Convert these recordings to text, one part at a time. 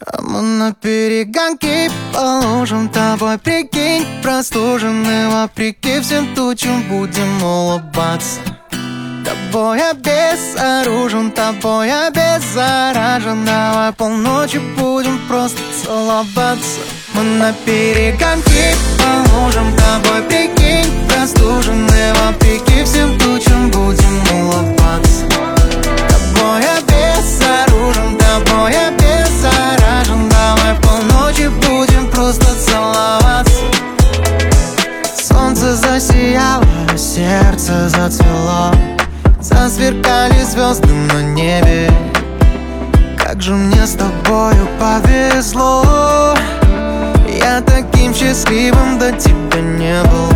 А мы на перегонки положим тобой, прикинь, простуженные вопреки всем тучам будем улыбаться. Тобой обезоружен, тобой обеззаражен. Давай полночи будем просто целоваться. Мы на перегонки положим тобой, прикинь, простуженные вопреки всем тучам будем улыбаться. Тобой обезоружен, тобой обеззаражен. Давай полночи будем просто целоваться. Солнце засияло, сердце зацвело, засверкали звезды на небе. Как же мне с тобою повезло. Я таким счастливым до тебя не был.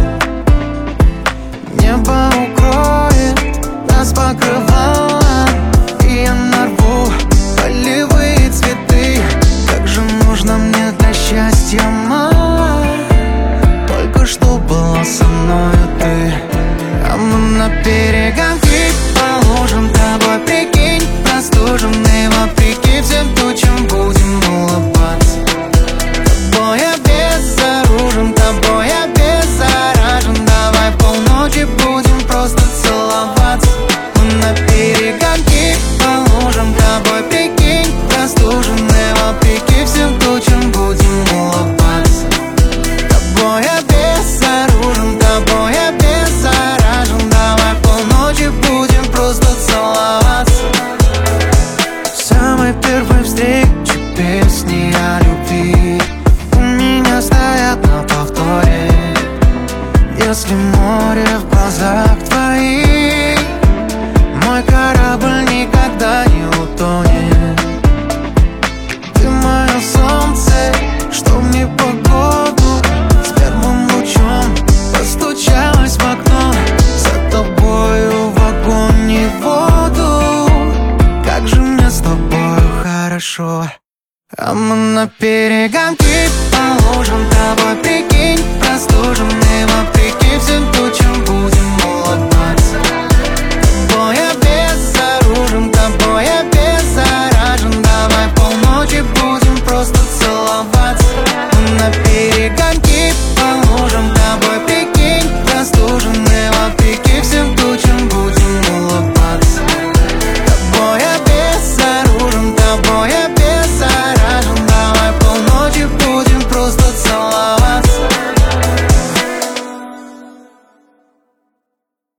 Небо укроет нас покрывало, и я нарву полевые цветы. Как же нужно мне для счастья мало. Только что была со мною ты. А мы на перегонки положим тобой, прикинь, простуженные вопреки всем тучам будем улыбаться. Тобой обезоружен, тобой обеззаражен. Давай полночи будем просто целоваться. Мы на перегонки положим тобой, прикинь, простуженные вопреки всем тучам будем улыбаться. Тобой обезоружен, тобой обеззаражен. Давай полночи будем просто целоваться. В самой первой встрече песни о любви у меня стоят на повторе. Если море в глазах твоих, мой корабль никогда не утонет. Ты мое солнце, что мне погоду, с первым лучом постучалась в окно. За тобою в огонь и воду, как же мне с тобою хорошо. А мы на перегонки положим тобой, прикинь, простуженные вопреки всем тучам будем